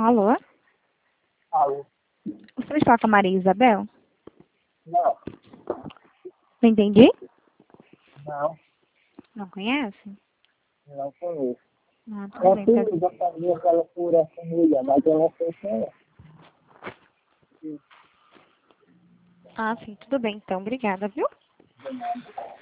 Alô? Alô? Você está com a Maria Isabel? Não, Não entendi? não, Não conhece? não conheço. Ah, tudo Minha bem. filha já fazia aquela cura família, mas eu não sei quem é. Ah, sim, tudo bem então. Obrigada, viu?